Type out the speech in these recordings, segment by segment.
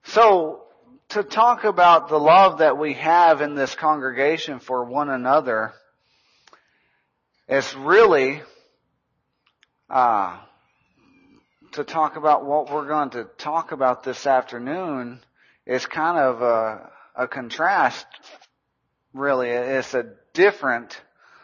So, to talk about the love that we have in this congregation for one another, is really to talk about what we're going to talk about this afternoon is kind of a contrast, really. It's a different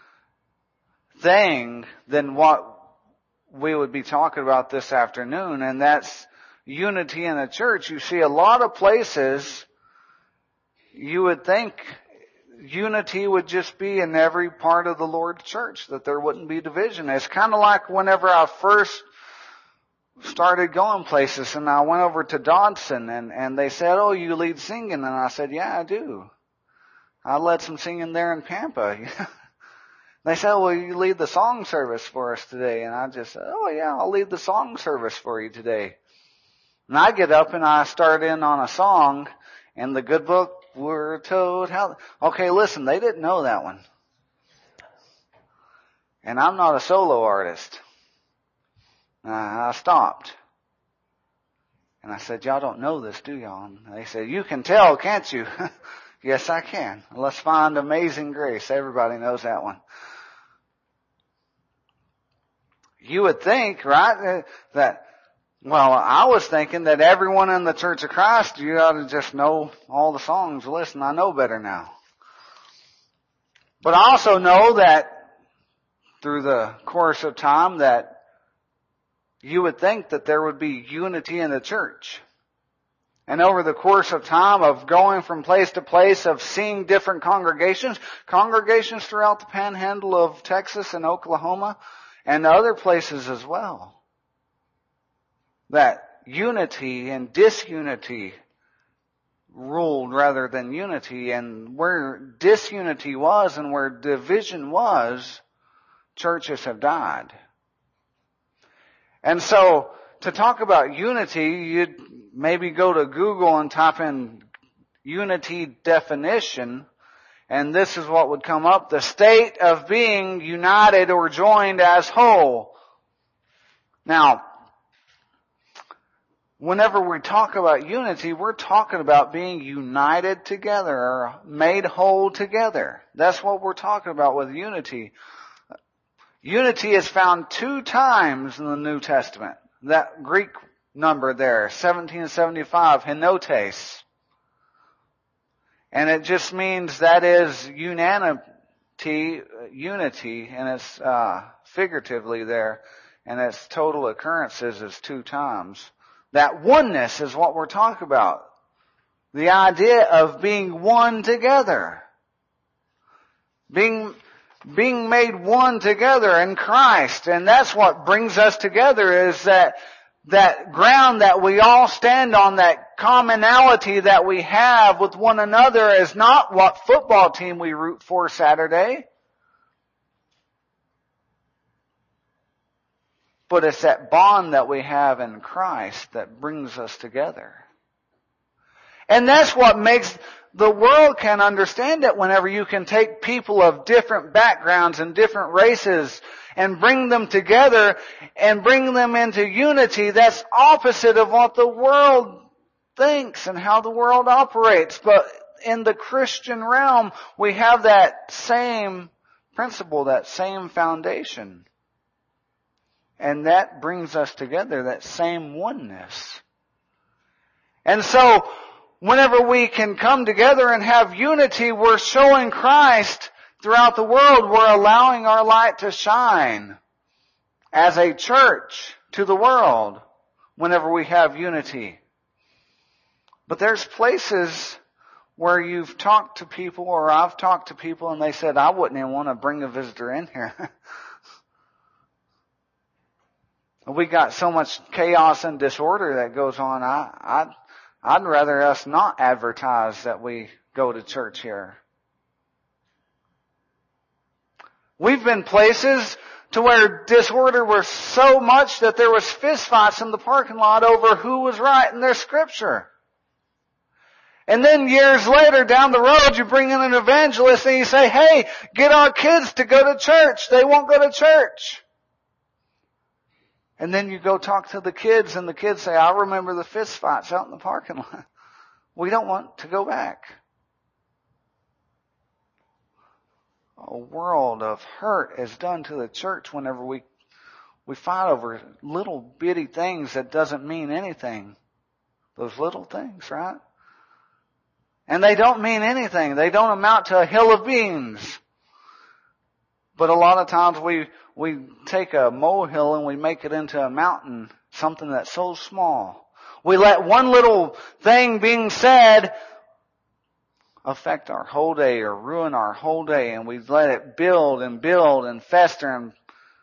thing than what we would be talking about this afternoon, and that's unity in the church. You see, a lot of places you would think unity would just be in every part of the Lord's church, that there wouldn't be division. It's kind of like whenever I first started going places and I went over to Dodson and they said, "Oh, you lead singing?" And I said, "Yeah, I do. I led some singing there in Pampa." They said, "Well, you lead the song service for us today." And I just said, "Oh yeah, I'll lead the song service for you today." And I get up and I start in on a song, in the good book we're told how. Okay, listen, they didn't know that one. And I'm not a solo artist. I stopped. And I said, "Y'all don't know this, do y'all?" And they said, "You can tell, can't you?" Yes, I can. Let's find Amazing Grace. Everybody knows that one. You would think, right, I was thinking that everyone in the Church of Christ, you ought to just know all the songs. Listen, I know better now. But I also know that through the course of time that you would think that there would be unity in the church. And over the course of time of going from place to place, of seeing different congregations throughout the panhandle of Texas and Oklahoma, and other places as well, that unity and disunity ruled rather than unity. And where disunity was and where division was, churches have died. And so, to talk about unity, you'd maybe go to Google and type in unity definition, and this is what would come up: the state of being united or joined as whole. Now, whenever we talk about unity, we're talking about being united together or made whole together. That's what we're talking about with unity. Unity is found 2 times in the New Testament. That Greek number there, 1775, henotes. And it just means that is unity, and it's figuratively there, and its total occurrences is 2 times. That oneness is what we're talking about. The idea of being one together. Being made one together in Christ. And that's what brings us together, is that ground that we all stand on, that commonality that we have with one another, is not what football team we root for Saturday. But it's that bond that we have in Christ that brings us together. And that's what makes the world can understand it, whenever you can take people of different backgrounds and different races and bring them together and bring them into unity. That's opposite of what the world thinks and how the world operates. But in the Christian realm, we have that same principle, that same foundation. And that brings us together, that same oneness. And so, whenever we can come together and have unity, we're showing Christ throughout the world. We're allowing our light to shine as a church to the world whenever we have unity. But there's places where you've talked to people, or I've talked to people, and they said, "I wouldn't even want to bring a visitor in here." We got so much chaos and disorder that goes on. I'd rather us not advertise that we go to church here. We've been places to where disorder was so much that there was fistfights in the parking lot over who was right in their scripture. And then years later, down the road, you bring in an evangelist and you say, "Hey, get our kids to go to church. They won't go to church." And then you go talk to the kids, and the kids say, "I remember the fist fights out in the parking lot." We don't want to go back. A world of hurt is done to the church whenever we fight over little bitty things that doesn't mean anything. Those little things, right? And they don't mean anything. They don't amount to a hill of beans. But a lot of times we take a molehill and we make it into a mountain, something that's so small. We let one little thing being said affect our whole day or ruin our whole day, and we let it build and fester, and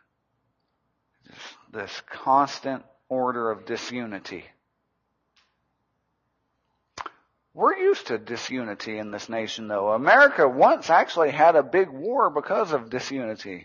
this constant order of disunity. We're used to disunity in this nation, though. America once actually had a big war because of disunity.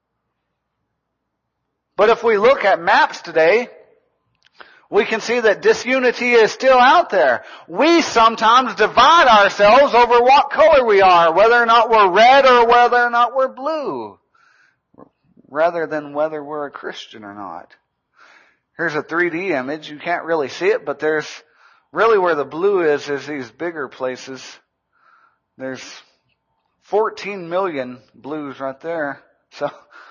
But if we look at maps today, we can see that disunity is still out there. We sometimes divide ourselves over what color we are, whether or not we're red or whether or not we're blue, rather than whether we're a Christian or not. Here's a 3D image. You can't really see it, but there's really where the blue is these bigger places. There's 14 million blues right there. So,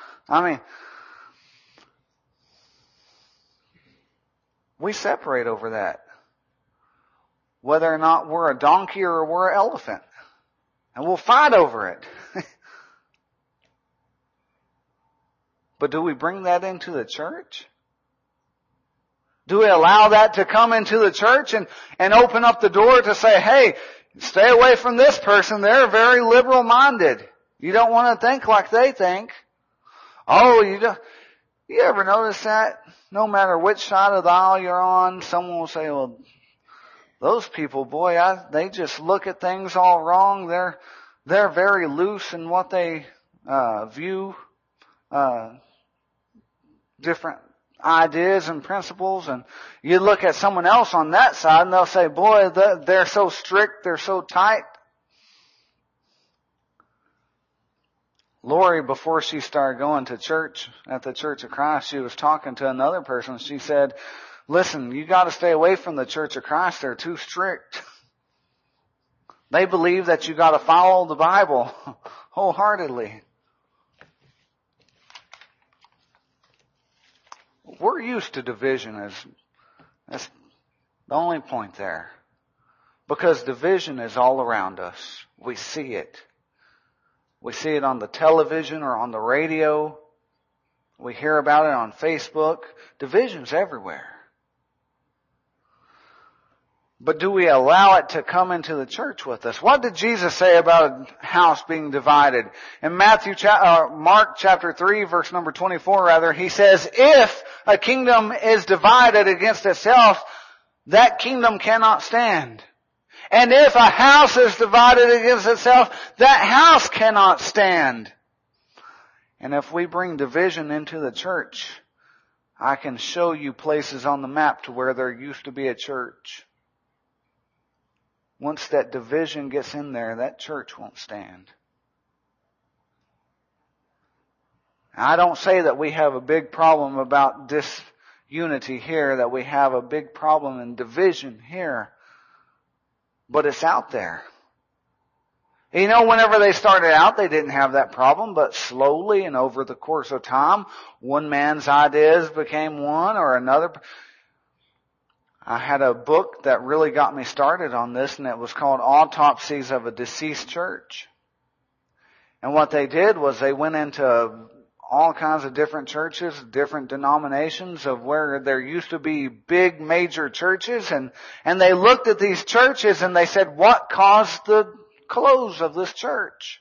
we separate over that. Whether or not we're a donkey or we're an elephant. And we'll fight over it. But do we bring that into the church? Do we allow that to come into the church and open up the door to say, hey, stay away from this person. They're very liberal minded. You don't want to think like they think. Oh, you ever notice that? No matter which side of the aisle you're on, someone will say, well, those people, boy, they just look at things all wrong. They're very loose in what they view different ideas and principles. And you look at someone else on that side and they'll say, boy, they're so strict, they're so tight. Lori, before she started going to church at the Church of Christ, she was talking to another person. She said, listen, you got to stay away from the Church of Christ. They're too strict. They believe that you got to follow the Bible wholeheartedly. We're used to division. That's the only point there. Because division is all around us. We see it. We see it on the television or on the radio. We hear about it on Facebook. Division's everywhere. But do we allow it to come into the church with us? What did Jesus say about a house being divided? In Mark chapter 3, verse number 24, he says, if a kingdom is divided against itself, that kingdom cannot stand. And if a house is divided against itself, that house cannot stand. And if we bring division into the church, I can show you places on the map to where there used to be a church. Once that division gets in there, that church won't stand. I don't say that we have a big problem about disunity here, that we have a big problem in division here. But it's out there. You know, whenever they started out, they didn't have that problem, but slowly and over the course of time, one man's ideas became one or another. I had a book that really got me started on this, and it was called Autopsies of a Deceased Church. And what they did was they went into all kinds of different churches, different denominations of where there used to be big major churches, and they looked at these churches and they said, what caused the close of this church?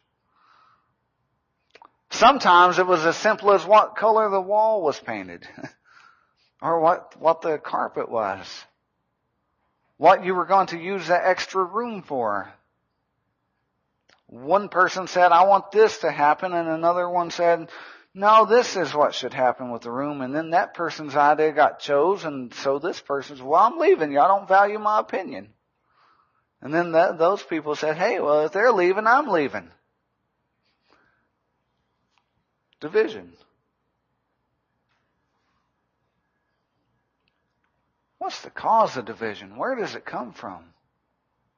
Sometimes it was as simple as what color the wall was painted or what the carpet was, what you were going to use that extra room for. One person said, I want this to happen, and another one said, no, this is what should happen with the room. And then that person's idea got chosen, and so this person's, well, I'm leaving. Y'all don't value my opinion. And then those people said, hey, well, if they're leaving, I'm leaving. Division. What's the cause of division? Where does it come from?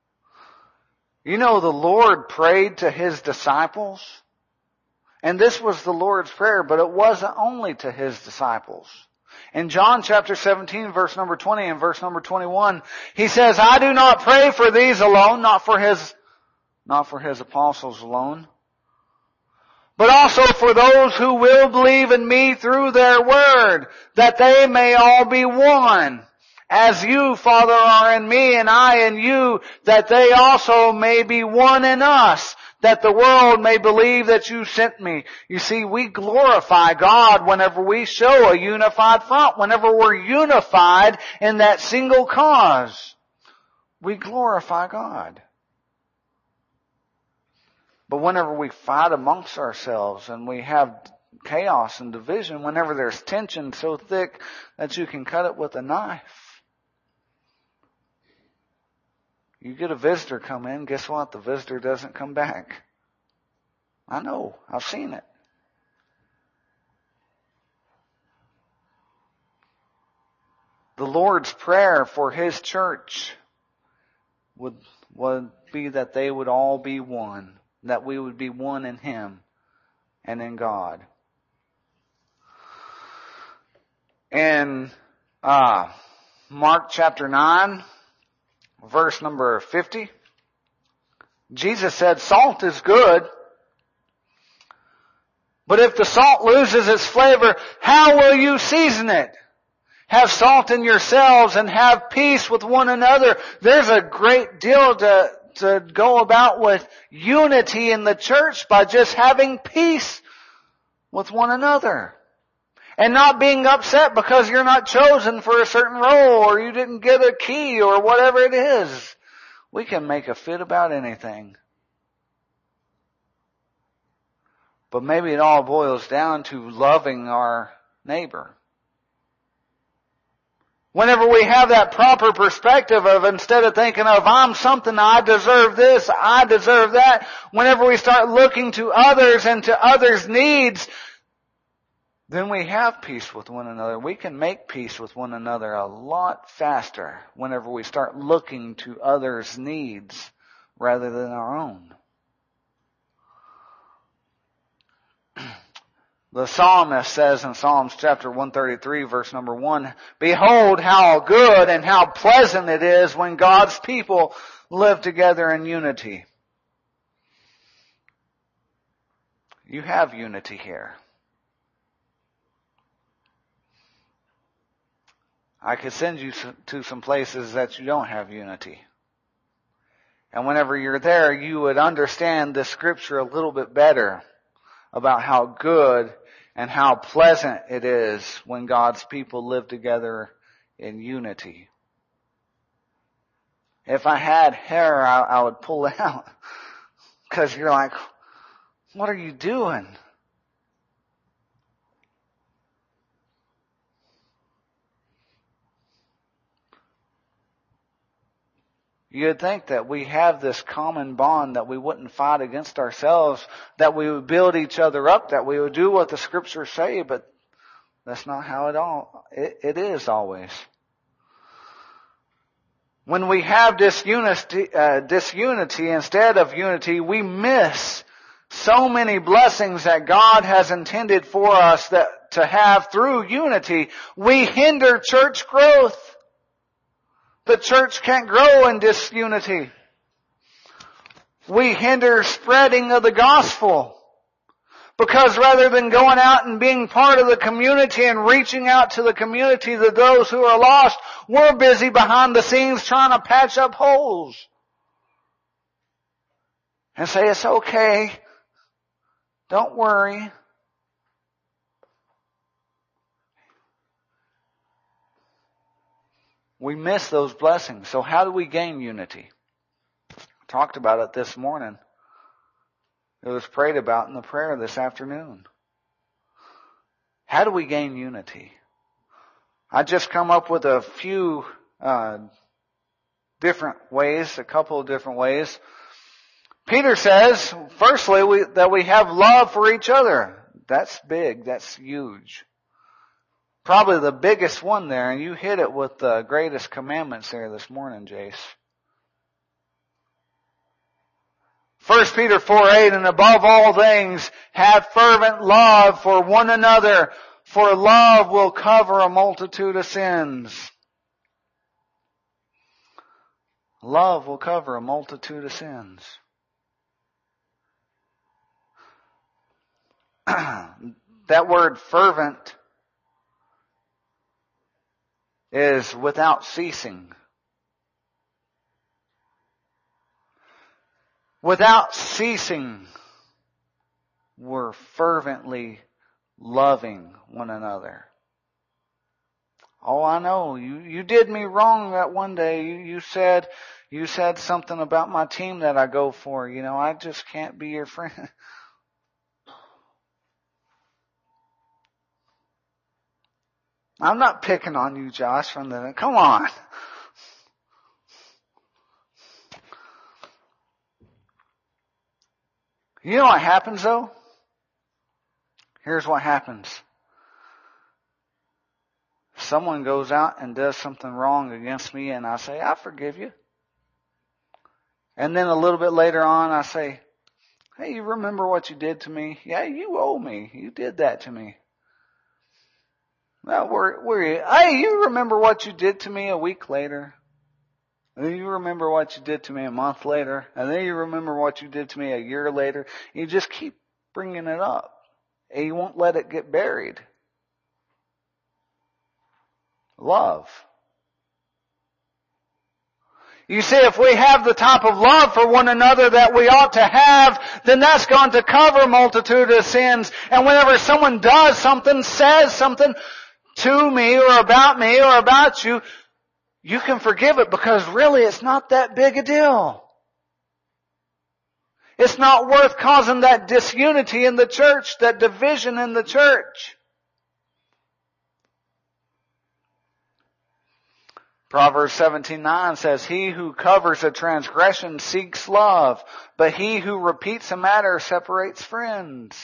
You know, the Lord prayed to His disciples. And this was the Lord's prayer, but it wasn't only to His disciples. In John chapter 17, verse number 20 and verse number 21, He says, I do not pray for these alone, not for His apostles alone, but also for those who will believe in me through their word, that they may all be one. As you, Father, are in me and I in you, that they also may be one in us, that the world may believe that you sent me. You see, we glorify God whenever we show a unified front, whenever we're unified in that single cause. We glorify God. But whenever we fight amongst ourselves and we have chaos and division, whenever there's tension so thick that you can cut it with a knife, you get a visitor come in, guess what? The visitor doesn't come back. I know. I've seen it. The Lord's prayer for His church would be that they would all be one, that we would be one in Him and in God. In Mark chapter 9, verse number 50, Jesus said, salt is good, but if the salt loses its flavor, how will you season it? Have salt in yourselves and have peace with one another. There's a great deal to go about with unity in the church by just having peace with one another. And not being upset because you're not chosen for a certain role or you didn't get a key or whatever it is. We can make a fit about anything. But maybe it all boils down to loving our neighbor. Whenever we have that proper perspective of instead of thinking of I'm something, I deserve this, I deserve that, whenever we start looking to others and to others' needs, then we have peace with one another. We can make peace with one another a lot faster whenever we start looking to others' needs rather than our own. The psalmist says in Psalms chapter 133, verse number 1, behold how good and how pleasant it is when God's people live together in unity. You have unity here. I could send you to some places that you don't have unity. And whenever you're there, you would understand this scripture a little bit better about how good and how pleasant it is when God's people live together in unity. If I had hair, I would pull it out. Because you're like, what are you doing? You'd think that we have this common bond, that we wouldn't fight against ourselves, that we would build each other up, that we would do what the scriptures say, but that's not how it is always. When we have disunity instead of unity, we miss so many blessings that God has intended for us to have through unity. We hinder church growth. The church can't grow in disunity. We hinder spreading of the gospel. Because rather than going out and being part of the community and reaching out to the community, to those who are lost, we're busy behind the scenes trying to patch up holes. And say, it's okay. Don't worry. We miss those blessings. So how do we gain unity? I talked about it this morning. It was prayed about in the prayer this afternoon. How do we gain unity? I just come up with a few different ways, a couple of different ways. Peter says, firstly, that we have love for each other. That's big. That's huge. Probably the biggest one there, and you hit it with the greatest commandments there this morning, Jace. 1 Peter 4:8, and above all things, have fervent love for one another, for love will cover a multitude of sins. Love will cover a multitude of sins. That word fervent is without ceasing. Without ceasing, we're fervently loving one another. Oh, I know. You did me wrong that one day. You said something about my team that I go for. I just can't be your friend. I'm not picking on you, Josh, come on. You know what happens though? Here's what happens. Someone goes out and does something wrong against me and I say, I forgive you. And then a little bit later on I say, hey, you remember what you did to me? Yeah, you owe me. You did that to me. Well, hey, you remember what you did to me a week later? And then you remember what you did to me a month later. And then you remember what you did to me a year later. You just keep bringing it up. And you won't let it get buried. Love. You see, if we have the type of love for one another that we ought to have, then that's going to cover a multitude of sins. And whenever someone does something, says something to me or about you, you can forgive it because really it's not that big a deal. It's not worth causing that disunity in the church, that division in the church. Proverbs 17:9 says, he who covers a transgression seeks love, but he who repeats a matter separates friends.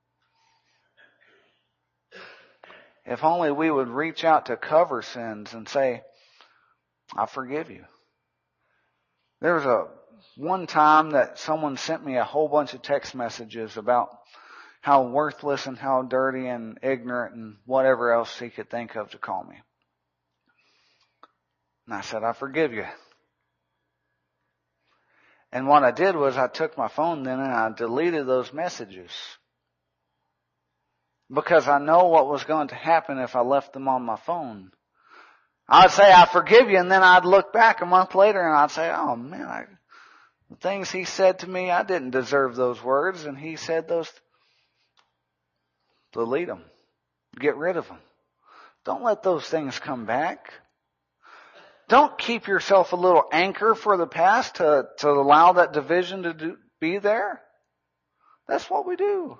If only we would reach out to cover sins and say, I forgive you. There was one time that someone sent me a whole bunch of text messages about how worthless and how dirty and ignorant and whatever else he could think of to call me. And I said, I forgive you. And what I did was I took my phone then and I deleted those messages. Because I know what was going to happen if I left them on my phone. I'd say, I forgive you, and then I'd look back a month later and I'd say, oh man, the things he said to me, I didn't deserve those words, and he said those. Delete them. Get rid of them. Don't let those things come back. Don't keep yourself a little anchor for the past to allow that division to be there. That's what we do.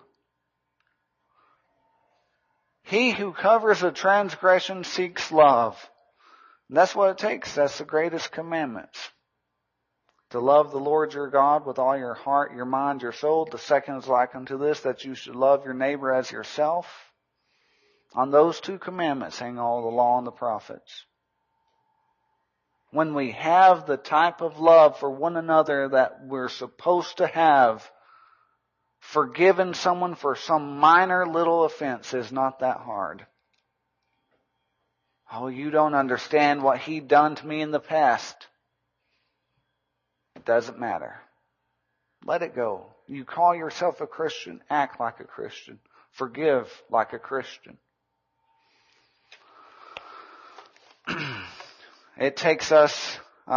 He who covers a transgression seeks love. And that's what it takes. That's the greatest commandments. To love the Lord your God with all your heart, your mind, your soul. The second is like unto this, that you should love your neighbor as yourself. On those two commandments hang all the law and the prophets. When we have the type of love for one another that we're supposed to have, forgiving someone for some minor little offense is not that hard. Oh, you don't understand what he done to me in the past. It doesn't matter. Let it go. You call yourself a Christian, act like a Christian. Forgive like a Christian. It takes us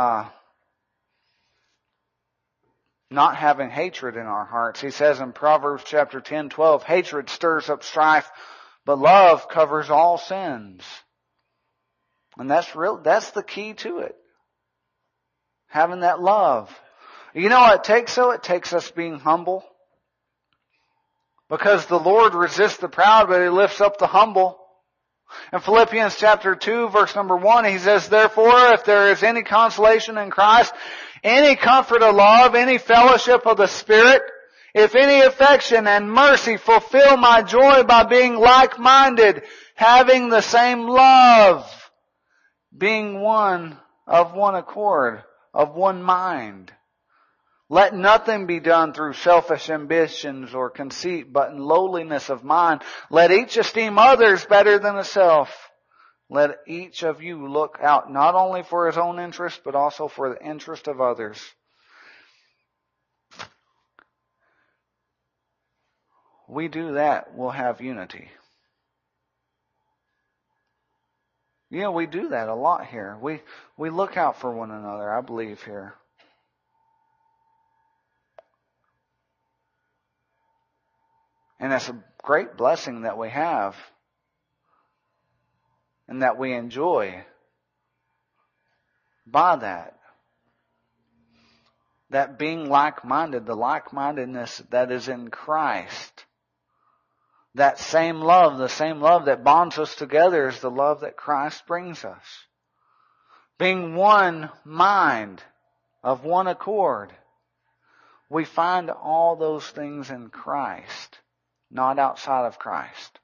not having hatred in our hearts. He says in Proverbs chapter 10:12, hatred stirs up strife, but love covers all sins. And that's the key to it. Having that love. You know what it takes though? It takes us being humble. Because the Lord resists the proud, but He lifts up the humble. In Philippians chapter 2, verse number 1, he says, therefore, if there is any consolation in Christ, any comfort of love, any fellowship of the Spirit, if any affection and mercy, fulfill my joy by being like-minded, having the same love, being one of one accord, of one mind. Let nothing be done through selfish ambitions or conceit, but in lowliness of mind. Let each esteem others better than himself. Let each of you look out not only for his own interest, but also for the interest of others. We do that, we'll have unity. We do that a lot here. We look out for one another, I believe, here. And that's a great blessing that we have and that we enjoy by that. That being like-minded, the like-mindedness that is in Christ. That same love, the same love that bonds us together is the love that Christ brings us. Being one mind, of one accord. We find all those things in Christ, not outside of Christ.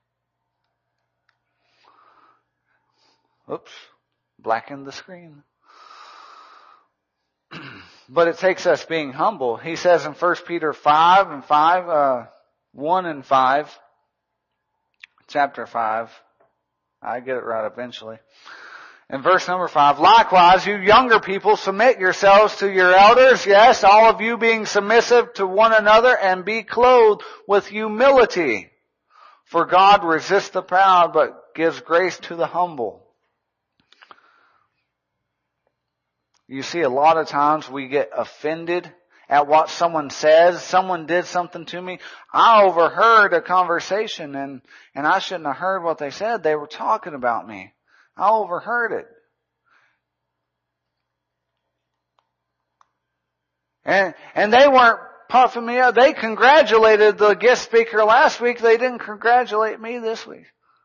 Oops, blackened the screen. But it takes us being humble. He says in 1 Peter 1 and 5, chapter 5, I get it right eventually. In verse number 5, likewise, you younger people, submit yourselves to your elders. Yes, all of you being submissive to one another, and be clothed with humility. For God resists the proud, but gives grace to the humble. You see, a lot of times we get offended at what someone says. Someone did something to me. I overheard a conversation and I shouldn't have heard what they said. They were talking about me. I overheard it. And they weren't puffing me up. They congratulated the guest speaker last week. They didn't congratulate me this week.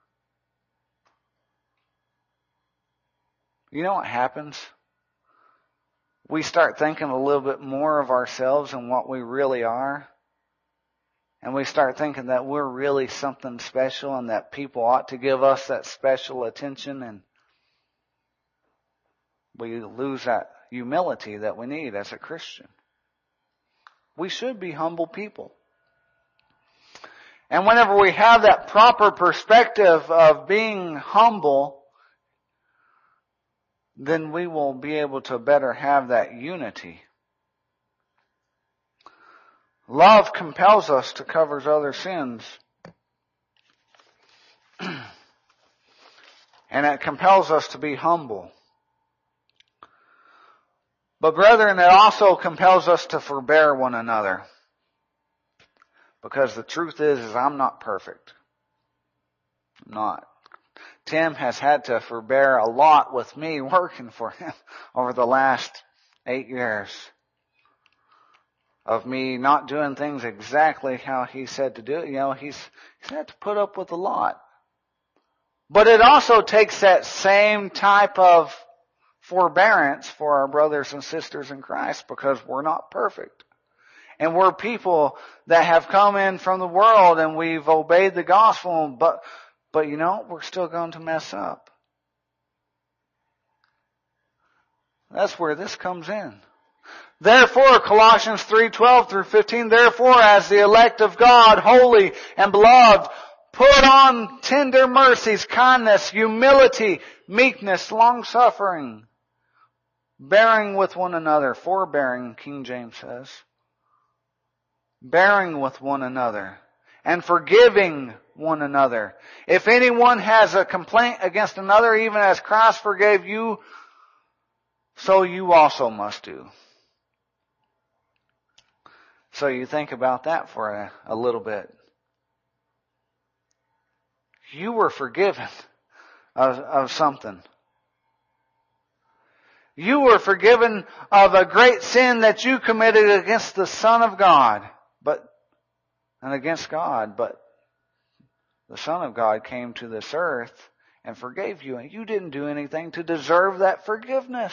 You know what happens? We start thinking a little bit more of ourselves and what we really are. And we start thinking that we're really something special and that people ought to give us that special attention, and we lose that humility that we need as a Christian. We should be humble people. And whenever we have that proper perspective of being humble, then we will be able to better have that unity. Love compels us to cover other sins. And it compels us to be humble. But brethren, it also compels us to forbear one another. Because the truth is I'm not perfect. I'm not. Tim has had to forbear a lot with me working for him over the last 8 years of me not doing things exactly how he said to do it. He's had to put up with a lot. But it also takes that same type of forbearance for our brothers and sisters in Christ, because we're not perfect. And we're people that have come in from the world and we've obeyed the gospel, but we're still going to mess up. That's where this comes in. Therefore, Colossians 3:12 through 15, therefore, as the elect of God, holy and beloved, put on tender mercies, kindness, humility, meekness, long-suffering, bearing with one another, forbearing, King James says, bearing with one another, and forgiving one another. If anyone has a complaint against another, even as Christ forgave you, so you also must do. So you think about that for a little bit. You were forgiven of something. You were forgiven of a great sin that you committed against the Son of God, and against God, but the Son of God came to this earth and forgave you, and you didn't do anything to deserve that forgiveness.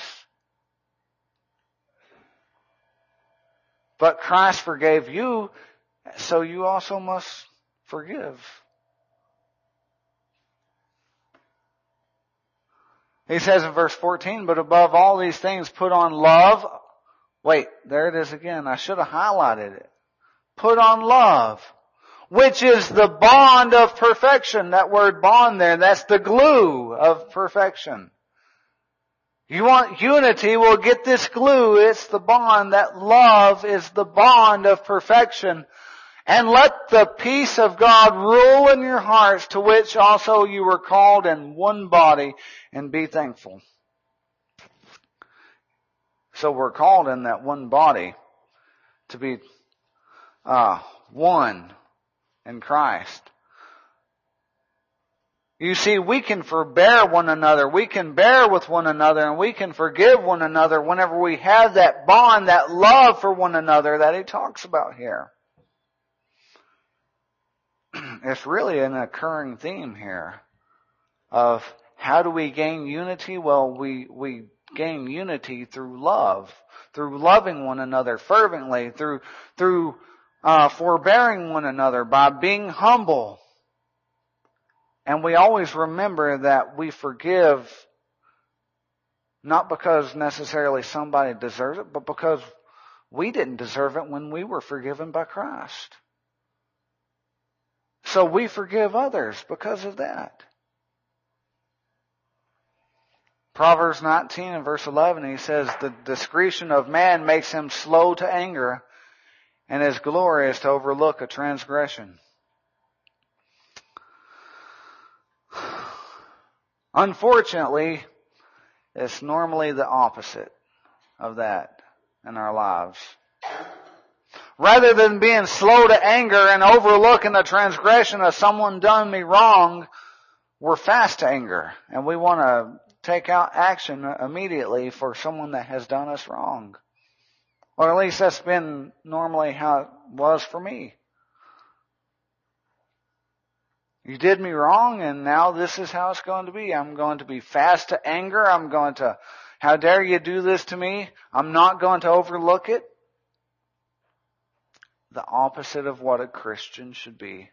But Christ forgave you, so you also must forgive. He says in verse 14, but above all these things put on love, Wait, there it is again. I should have highlighted it. Put on love, which is the bond of perfection. That word bond there, that's the glue of perfection. You want unity? Well, get this glue. It's the bond. That love is the bond of perfection. And let the peace of God rule in your hearts, to which also you were called in one body, and be thankful. So we're called in that one body to be one in Christ. You see, we can forbear one another, we can bear with one another, and we can forgive one another whenever we have that bond, that love for one another that he talks about here. It's really an occurring theme here of how do we gain unity? Well, we gain unity through love, through loving one another fervently, through forbearing one another, by being humble. And we always remember that we forgive not because necessarily somebody deserves it, but because we didn't deserve it when we were forgiven by Christ. So we forgive others because of that. Proverbs 19 and verse 11, he says, the discretion of man makes him slow to anger, and his glory is to overlook a transgression. Unfortunately, it's normally the opposite of that in our lives. Rather than being slow to anger and overlooking the transgression of someone done me wrong, we're fast to anger, and we want to take out action immediately for someone that has done us wrong. Or at least that's been normally how it was for me. You did me wrong, and now this is how it's going to be. I'm going to be fast to anger. I'm going to, how dare you do this to me? I'm not going to overlook it. The opposite of what a Christian should be.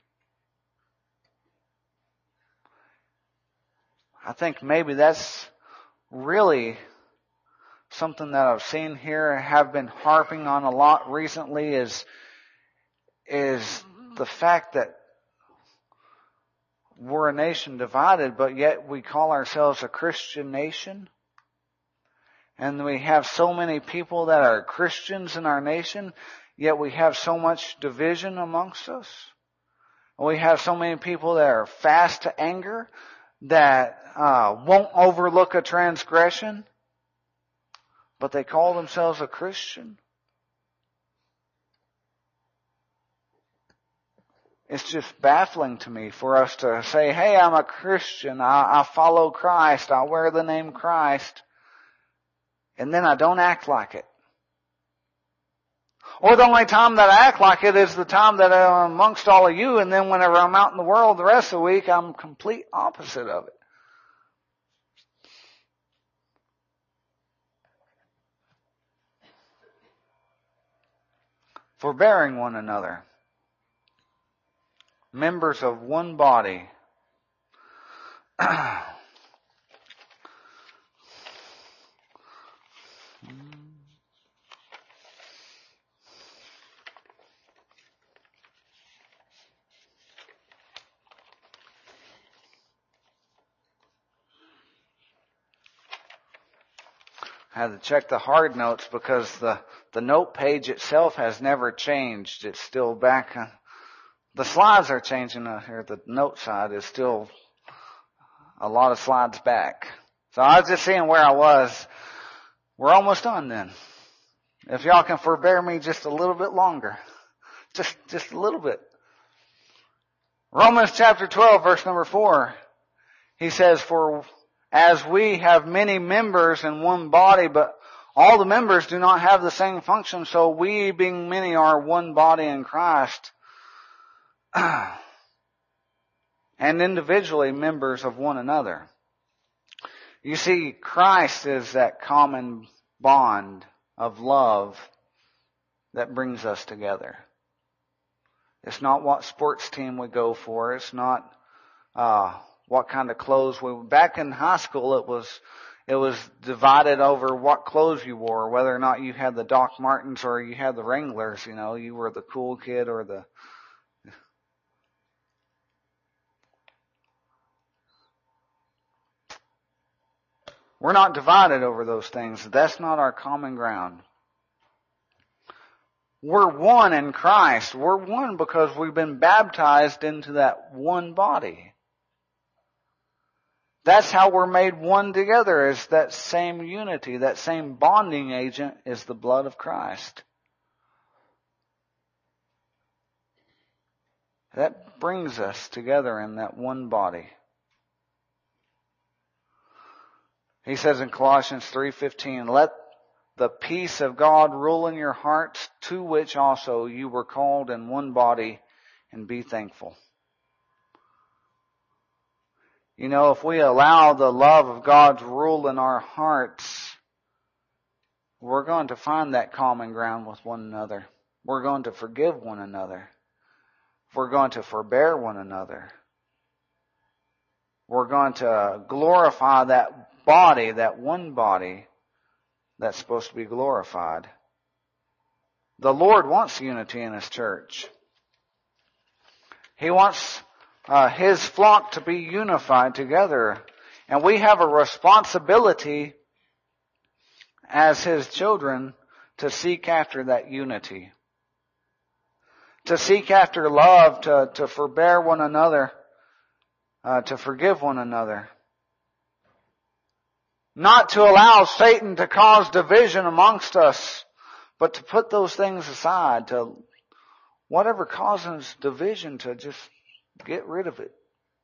I think maybe that's really something that I've seen here and have been harping on a lot recently is the fact that we're a nation divided, but yet we call ourselves a Christian nation. And we have so many people that are Christians in our nation, yet we have so much division amongst us. We have so many people that are fast to anger, that won't overlook a transgression, but they call themselves a Christian. It's just baffling to me for us to say, hey, I'm a Christian, I follow Christ, I wear the name Christ, and then I don't act like it. Or the only time that I act like it is the time that I'm amongst all of you, and then whenever I'm out in the world the rest of the week, I'm complete opposite of it. Forbearing one another. Members of one body. I had to check the hard notes because the note page itself has never changed. It's still back. The slides are changing here. The note side is still a lot of slides back. So I was just seeing where I was. We're almost done then. If y'all can forbear me just a little bit longer. Just a little bit. Romans chapter 12, verse number 4. He says, for as we have many members in one body, but all the members do not have the same function, so we, being many, are one body in Christ, and individually members of one another. You see, Christ is that common bond of love that brings us together. It's not what sports team we go for. It's not what kind of clothes we. Back in high school, It was divided over what clothes you wore, whether or not you had the Doc Martens or you had the Wranglers. You were the cool kid or the... We're not divided over those things. That's not our common ground. We're one in Christ. We're one because we've been baptized into that one body. That's how we're made one together, is that same unity, that same bonding agent is the blood of Christ. That brings us together in that one body. He says in Colossians 3:15, let the peace of God rule in your hearts, to which also you were called in one body, and be thankful. If we allow the love of God to rule in our hearts, we're going to find that common ground with one another. We're going to forgive one another. We're going to forbear one another. We're going to glorify that body, that one body that's supposed to be glorified. The Lord wants unity in His church. He wants His flock to be unified together. And we have a responsibility as His children to seek after that unity. To seek after love, to forbear one another, to forgive one another. Not to allow Satan to cause division amongst us, but to put those things aside, to whatever causes division, to just get rid of it.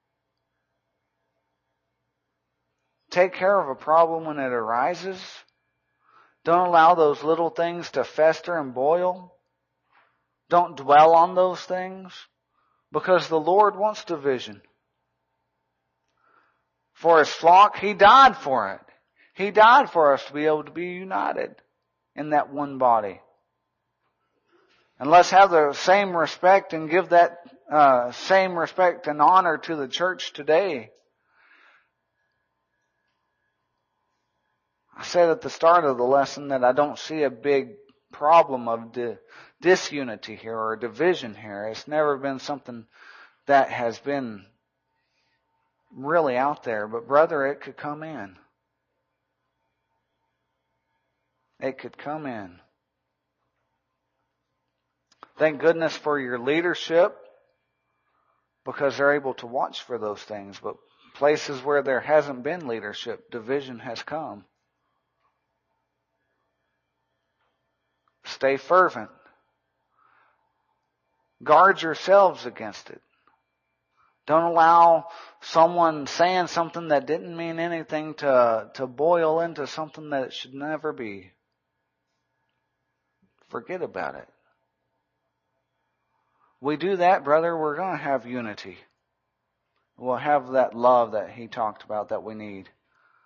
Take care of a problem when it arises. Don't allow those little things to fester and boil. Don't dwell on those things, because the Lord wants division. For His flock, He died for it. He died for us to be able to be united in that one body. And let's have the same respect and give that same respect and honor to the church today. I said at the start of the lesson that I don't see a big problem of disunity here or division here. It's never been something that has been really out there. But brother, it could come in. It could come in. Thank goodness for your leadership, because they're able to watch for those things. But places where there hasn't been leadership, division has come. Stay fervent. Guard yourselves against it. Don't allow someone saying something that didn't mean anything to boil into something that it should never be. Forget about it. We do that, brother, we're going to have unity. We'll have that love that he talked about that we need.